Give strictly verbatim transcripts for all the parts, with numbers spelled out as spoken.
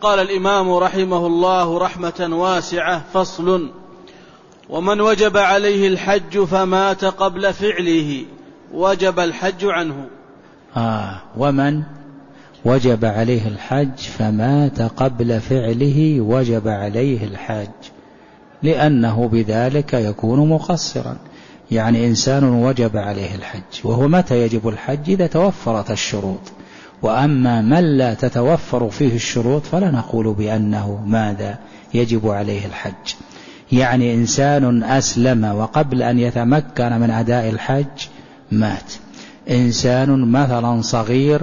قال الإمام رحمه الله رحمة واسعة: فصل: ومن وجب عليه الحج فمات قبل فعله وجب الحج عنه. آه ومن وجب عليه الحج فمات قبل فعله وجب عليه الحج، لأنه بذلك يكون مقصرا. يعني إنسان وجب عليه الحج، وهو متى يجب الحج؟ إذا توفرت الشروط. وأما من لا تتوفر فيه الشروط فلا نقول بأنه ماذا يجب عليه الحج. يعني إنسان أسلم وقبل أن يتمكن من أداء الحج مات. إنسان مثلا صغير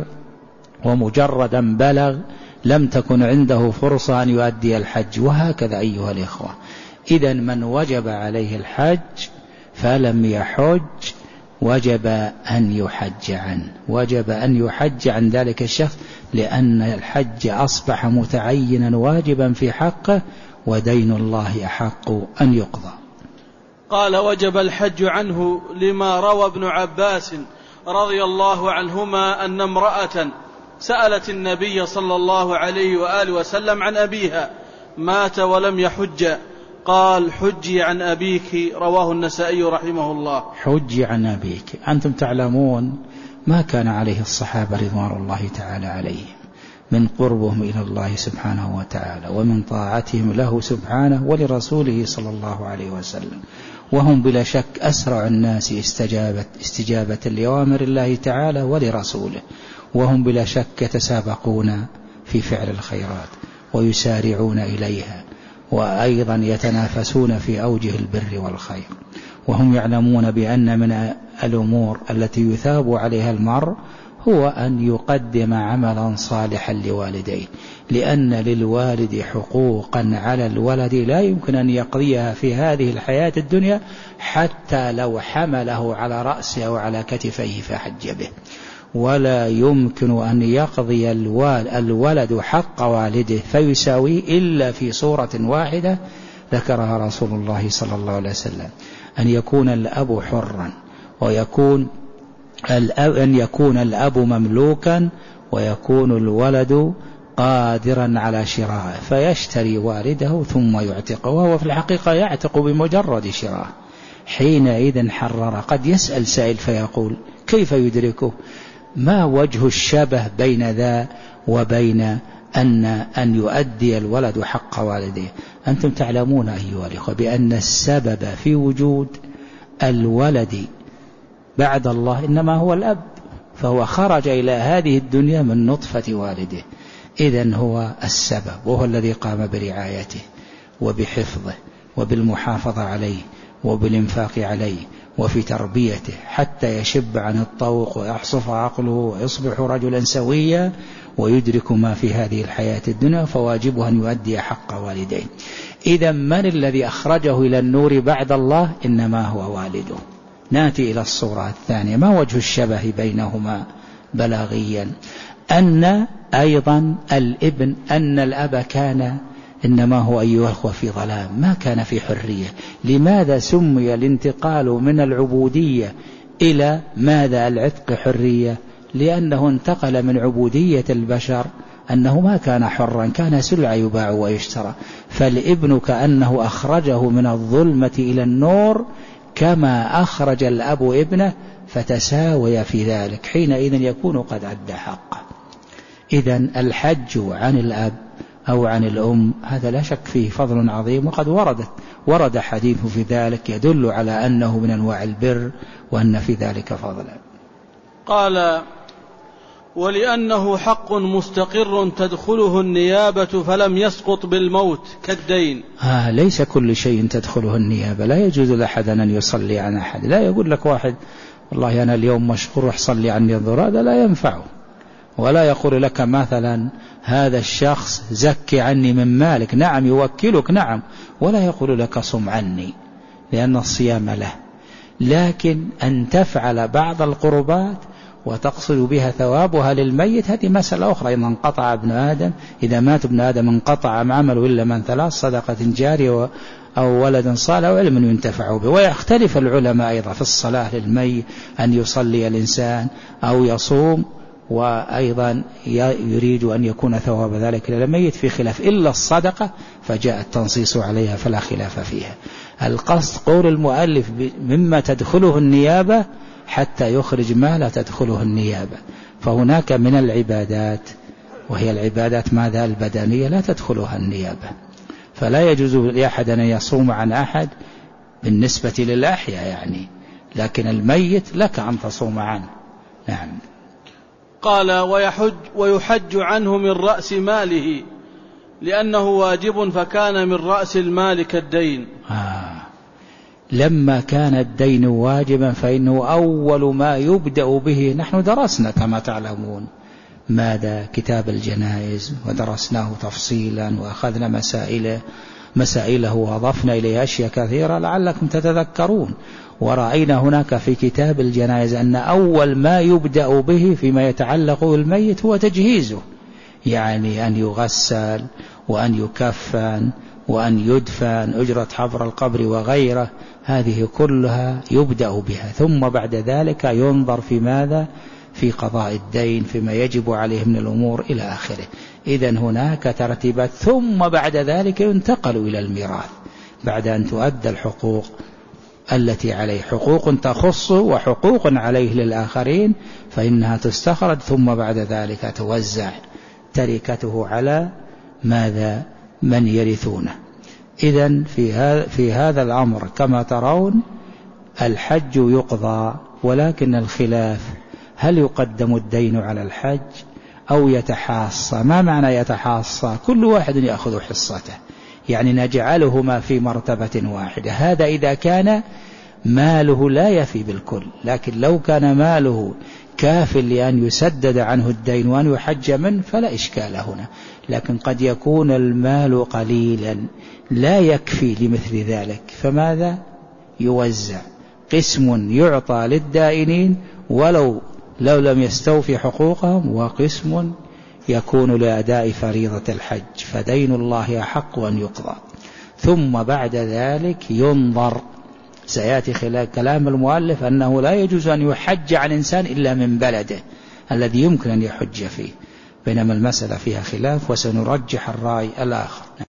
ومجردا بلغ لم تكن عنده فرصة أن يؤدي الحج، وهكذا أيها الإخوة. إذن من وجب عليه الحج فلم يحج وجب أن يحج عنه، وجب أن يحج عن ذلك الشخص، لأن الحج أصبح متعينا واجبا في حقه، ودين الله أحق أن يقضى. قال: وجب الحج عنه لما روى ابن عباس رضي الله عنهما أن امرأة سألت النبي صلى الله عليه وآله وسلم عن أبيها مات ولم يحج، قال: حجي عن أبيك. رواه النسائي رحمه الله. حجي عن أبيك. أنتم تعلمون ما كان عليه الصحابة رضوان الله تعالى عليهم من قربهم إلى الله سبحانه وتعالى ومن طاعتهم له سبحانه ولرسوله صلى الله عليه وسلم، وهم بلا شك أسرع الناس استجابة, استجابة لأوامر الله تعالى ولرسوله، وهم بلا شك يتسابقون في فعل الخيرات ويسارعون إليها، وأيضا يتنافسون في أوجه البر والخير، وهم يعلمون بأن من الأمور التي يثاب عليها المرء هو أن يقدم عملا صالحا لوالديه، لأن للوالد حقوقا على الولد لا يمكن أن يقضيها في هذه الحياة الدنيا حتى لو حمله على رأسه أو على كتفيه فحج به، ولا يمكن أن يقضي الولد حق والده فيساويه إلا في صورة واحدة ذكرها رسول الله صلى الله عليه وسلم: أن يكون الأب حرا، ويكون أن يكون الأب مملوكا، ويكون الولد قادرا على شرائه فيشتري والده ثم يعتقه، وهو في الحقيقة يعتق بمجرد شراء. حينئذ حرر. قد يسأل سائل فيقول: كيف يدركه؟ ما وجه الشبه بين ذا وبين أن, أن يؤدي الولد حق والده؟ أنتم تعلمون أيها الأخوة بأن السبب في وجود الولد بعد الله إنما هو الأب، فهو خرج إلى هذه الدنيا من نطفة والده، إذن هو السبب، وهو الذي قام برعايته وبحفظه وبالمحافظة عليه وبالإنفاق عليه وفي تربيته حتى يشب عن الطوق ويحصف عقله ويصبح رجلا سويا ويدرك ما في هذه الحياة الدنيا، فواجبه أن يؤدي حق والديه. إذا من الذي أخرجه إلى النور بعد الله؟ إنما هو والده. نأتي إلى الصورة الثانية. ما وجه الشبه بينهما بلاغيا؟ أن أيضا الابن أن الأب كان إنما هو أيها الأخوة في ظلام، ما كان في حرية. لماذا سمي الانتقال من العبودية إلى ماذا العتق حرية؟ لأنه انتقل من عبودية البشر أنه ما كان حرا، كان سلعة يباع ويشترى. فالابن كأنه أخرجه من الظلمة إلى النور كما أخرج الأب ابنه، فتساوي في ذلك، حينئذ يكون قد أدى حقه. إذن الحج عن الأب أو عن الأم هذا لا شك فيه فضل عظيم، وقد وردت ورد حديث في ذلك يدل على أنه من أنواع البر وأن في ذلك فضلا. قال: ولأنه حق مستقر تدخله النيابة فلم يسقط بالموت كالدين. آه ليس كل شيء تدخله النيابة، لا يجوز لأحد أن يصلي عن أحد، لا يقول لك واحد والله أنا اليوم مشغول روح صلي عني الظهر، هذا لا ينفعه. ولا يقول لك مثلا هذا الشخص زكي عني من مالك، نعم يوكلك نعم، ولا يقول لك صم عني لأن الصيام له. لكن أن تفعل بعض القربات وتقصد بها ثوابها للميت هذه مسألة أخرى. إذا انقطع ابن آدم، إذا مات ابن آدم انقطع عمله إلا من ثلاث: صدقة جارية أو ولد صالح أو علم ينتفع به. ويختلف العلماء أيضا في الصلاة للميت، أن يصلي الإنسان أو يصوم، وأيضا يريد أن يكون ثواب ذلك للميت في خلاف، إلا الصدقة فجاء التنصيص عليها فلا خلاف فيها. القصد قول المؤلف مما تدخله النيابة حتى يخرج ما لا تدخله النيابة. فهناك من العبادات، وهي العبادات ماذا البدنية، لا تدخلها النيابة، فلا يجوز لأحد أن يصوم عن أحد بالنسبة للأحياء يعني، لكن الميت لك أن تصوم عنه. نعم. قال ويحج, ويحج عنه من رأس ماله لأنه واجب، فكان من رأس المال كالدين. آه. لما كان الدين واجبا فإنه أول ما يبدأ به. نحن درسنا كما تعلمون ماذا كتاب الجنائز ودرسناه تفصيلا وأخذنا مسائله مسائله وأضفنا إليه أشياء كثيرة لعلكم تتذكرون. ورأينا هناك في كتاب الجنائز أن أول ما يبدأ به فيما يتعلق بالميت هو تجهيزه، يعني أن يغسل وأن يكفن وأن يدفن، أجرة حفر القبر وغيره، هذه كلها يبدأ بها. ثم بعد ذلك ينظر في ماذا؟ في قضاء الدين، فيما يجب عليه من الأمور إلى آخره. إذن هناك ترتيبات. ثم بعد ذلك ينتقل إلى الميراث بعد أن تؤدى الحقوق التي عليه، حقوق تخصه وحقوق عليه للآخرين، فإنها تستخرج ثم بعد ذلك توزع تركته على ماذا؟ من يرثونه. إذن في هذا في هذا الأمر كما ترون الحج يقضى، ولكن الخلاف هل يقدم الدين على الحج أو يتحاصى؟ ما معنى يتحاصى؟ كل واحد يأخذ حصته، يعني نجعلهما في مرتبة واحدة. هذا إذا كان ماله لا يفي بالكل، لكن لو كان ماله كاف لأن يسدد عنه الدين وأن يحج منه فلا إشكال هنا. لكن قد يكون المال قليلا لا يكفي لمثل ذلك، فماذا؟ يوزع، قسم يعطى للدائنين ولو لو لم يستوفي حقوقهم، وقسم يكون لأداء فريضة الحج، فدين الله أحق أن يقضى. ثم بعد ذلك ينظر، سيأتي خلال كلام المؤلف أنه لا يجوز أن يحج عن إنسان إلا من بلده الذي يمكن أن يحج فيه، بينما المسألة فيها خلاف وسنرجح الرأي الآخر.